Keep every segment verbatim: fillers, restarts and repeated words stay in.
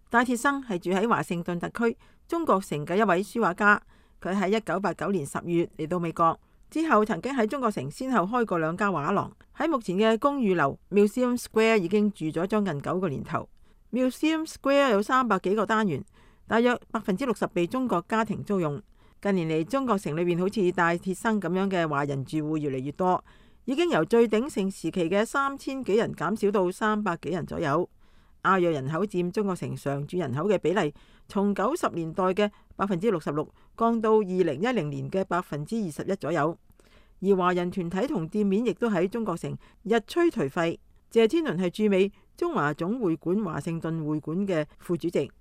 戴鐵生係住喺華盛頓特區中國城嘅一位書畫家，佢喺一九八九年十月嚟到美國之後，曾經喺中國城先後開過兩家畫廊。喺目前嘅公寓樓 Museum Square 已經住咗將近九個年頭。Museum Square 有三百幾個單元，大約百分之六十被中國家庭租用。近年嚟，中國城裏邊好似戴鐵生咁樣嘅華人住戶越嚟越多，已經由最鼎盛時期嘅三千幾人減少到三百幾人左右。亞裔人口佔中國城常住人口嘅比例，從九十年代嘅百分之六十六降到二零一零年嘅百分之二十一左右。而華人團體同店面亦都喺中國城日趨頹廢。謝天倫係駐美中華總會館華盛頓會館嘅副主席。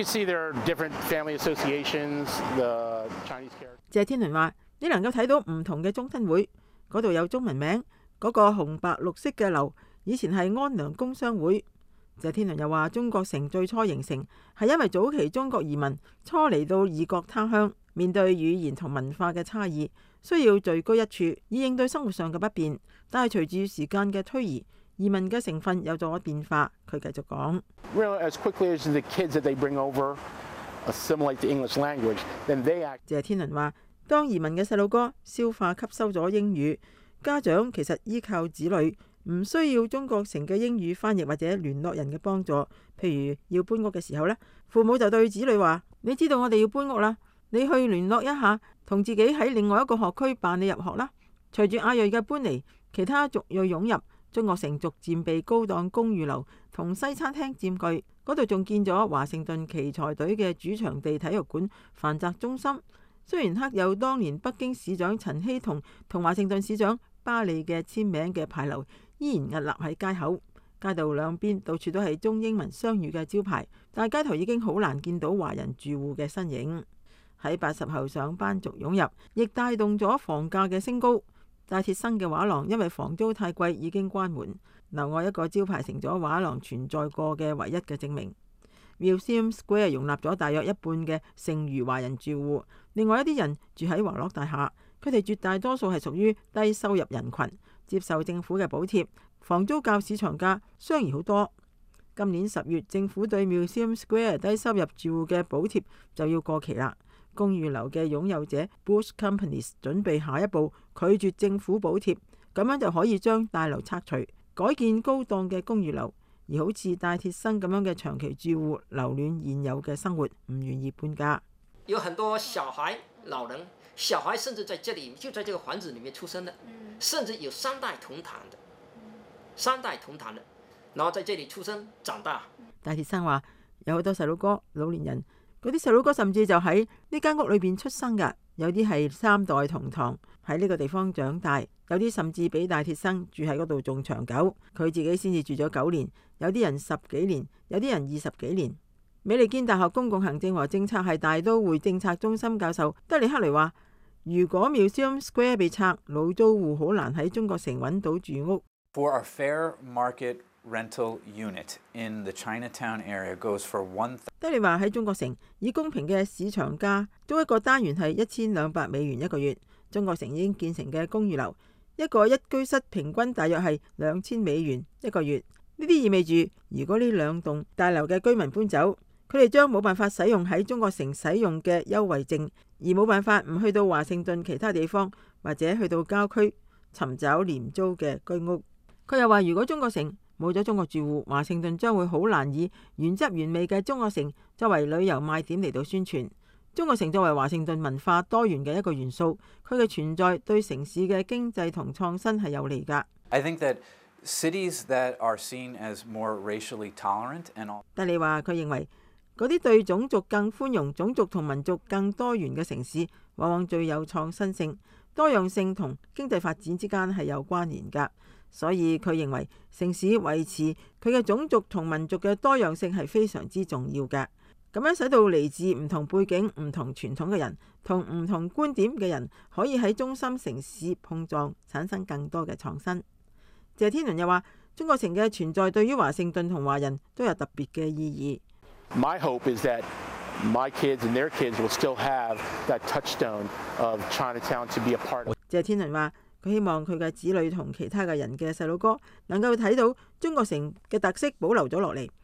謝天倫話：你能夠睇到唔同嘅中分會，嗰度有中文名，嗰、嗰個紅白綠色嘅樓以前係安良工商會。謝天倫又話：中國城最初形成係因為早期中國移民初嚟到異國他鄉，面對語言同文化嘅差異，需要聚居一處以應對生活上嘅不便。但係隨住時間嘅推移，移民嘅成分有咗變化。佢繼續講：謝天倫話：當移民嘅細路哥消化吸收咗英語，家長其實依靠子女。唔需要中國城嘅英語翻譯或者聯絡人嘅幫助，譬如要搬屋嘅時候呢，父母就對子女話：你知道我哋要搬屋啦，你去聯絡一下，同自己喺另外一個學區辦理入學啦。隨住亞裔嘅搬嚟，其他族裔湧入，中國城逐漸被高檔公寓樓同西餐廳佔據，嗰度仲建咗華盛頓奇才隊嘅主場地體育館、繁殖中心。雖然刻有當年北京市長陳希同同華盛頓市長巴利嘅簽名嘅牌樓依然屹立喺街口，街道兩邊到處都係中英文雙語嘅招牌，但係街頭已經好難見到華人住戶嘅身影。喺八十後上班族湧入，亦帶動咗房價嘅升高。戴鐵生嘅畫廊因為房租太貴已經關門，樓外一個招牌成咗畫廊存在過嘅唯一嘅證明。Museum Square 容納咗大約一半嘅剩餘華人住戶，另外一啲人住喺華樂大廈，佢哋絕大多數係屬於低收入人群，接受政府嘅補貼，房租較市場價相宜好多。今年十月，政府對 Museum Square 低收入住戶嘅補貼就要過期啦。公寓樓嘅擁有者 Bush Companies 準備下一步拒絕政府補貼，咁樣就可以將大樓拆除，改建高檔嘅公寓樓。而好似戴鐵生咁樣嘅長期住戶留戀現有嘅生活，唔願意搬家。 有很多小孩、老人，小孩甚至在這裡就在這個房子裡面出生的，甚至有三代同堂的，三代同堂的，然後在這裡出生長大。 戴鐵生話有好多細路哥、老年人，嗰啲細路哥甚至就喺呢間屋裏邊出生噶，有啲係三代同堂喺呢個地方長大，有啲甚至比戴鐵生住喺嗰度仲長久，佢自己先至住咗九年，有啲人十幾年，有啲人二十幾年。美利堅大學公共行政和政策系大都會政策中心教授德里克雷話：如果 Museum Square 被拆，老租戶好難喺中國城揾到住屋。 For a fair market rental unit in the Chinatown area goes for one。 德里話喺中國城以公平嘅市場價租一個單元係一千兩百美元一個月。中國城已經建成嘅公寓樓，一個一居室平均大約係兩千美元一個月。呢啲意味住，如果呢兩棟大樓嘅居民搬走，佢哋將冇辦法使用喺中國城使用嘅優惠證，而冇辦法唔去到華盛頓其他地方或者去到郊區尋找廉租嘅居屋。佢又話，如果中國城冇咗中國住戶，華盛頓將會好難以原汁原味嘅中國城作為旅遊賣點嚟到宣傳。中國城作為華盛頓文化多元嘅一個元素，佢嘅存在對城市嘅經濟同創新係有利㗎。 I think that cities that are seen as more racially tolerant and all。 但你話佢認為嗰啲對種族更寬容、種族同民族更多元嘅城市，往往最有創新性。多樣性同經濟發展之間係有關聯㗎，所以佢認為城市維持佢嘅種族同民族嘅多樣性係非常之重要㗎。咁樣使到嚟自唔同背景、唔同傳統嘅人同唔同觀點嘅人可以喺中心城市碰撞，產生更多嘅創新。謝天倫又話：中國城嘅存在對於華盛頓同華人都有特別嘅意義。 My hope is that my kids and their kids will still have that touchstone of Chinatown to be a part of。 謝天倫話：佢希望佢嘅子女同其他嘅人嘅細路哥能夠睇到中國城嘅特色保留咗落嚟。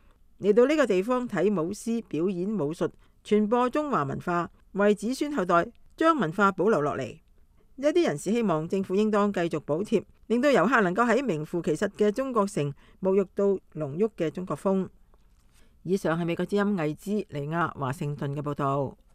嚟到呢個地方睇舞獅、表演武術、傳播中華文化，為子孫後代將文化保留落嚟。一啲人士希望政府應當繼續補貼，令到遊客能夠喺名副其實嘅中國城沐浴到濃郁嘅中國風。以上係美國之音魏茲尼亞華盛頓嘅報導。